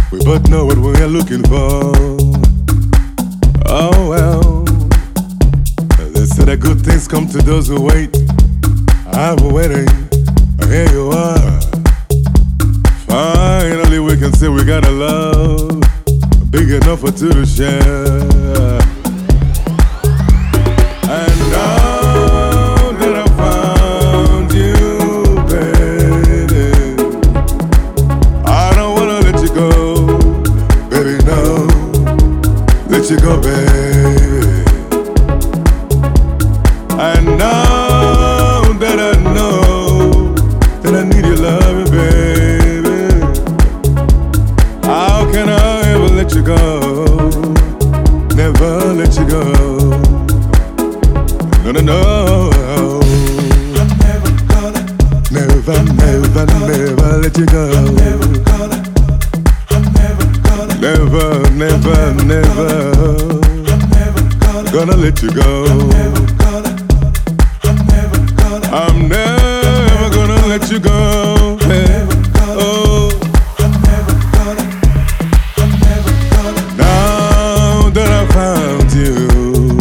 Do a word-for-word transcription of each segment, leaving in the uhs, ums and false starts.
We both know what we're looking for. Oh well, they say that good things come to those who wait. I'm waiting, here you are. Finally we can say we got a love big enough for two to share. And now that I found you, baby, I don't wanna let you go, baby, no, let you go, baby. And now that I know that I need your loving, baby, how can I ever let you go, never let you go. No, no, no. I'm never gonna, never, never, never let you go. I'm never gonna, I'm never gonna, never, never, never, I'm never gonna, gonna let you go. I'm never gonna, I'm never gonna, I'm never gonna let you go. Hey. Oh, I'm never gonna, I'm never gonna. now that I found you,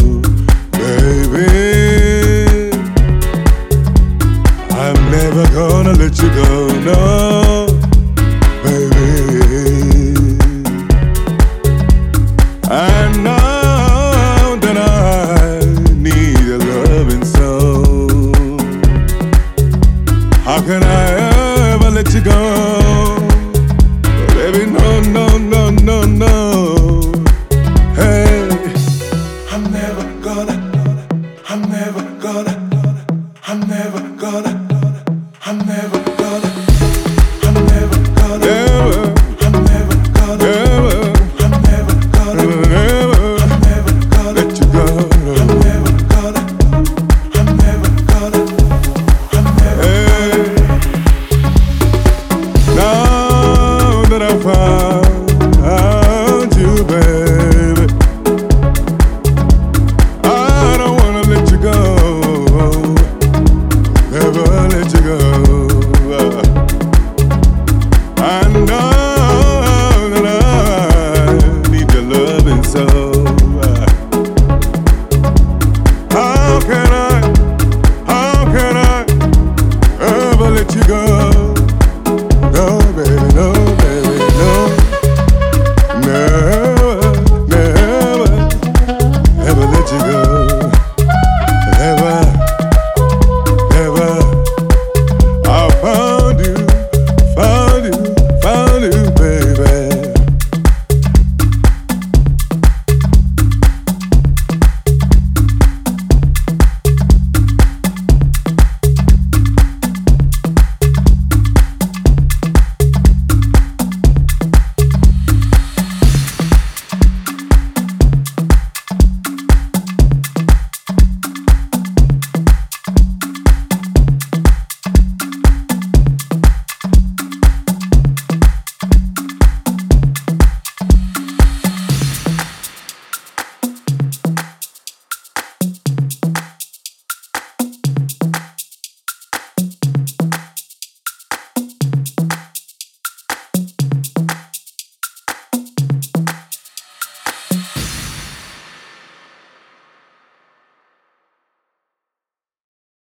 I'm never gonna let you go, no, baby. And now that I need a loving soul, how can I ever let you go, baby? No, no, no.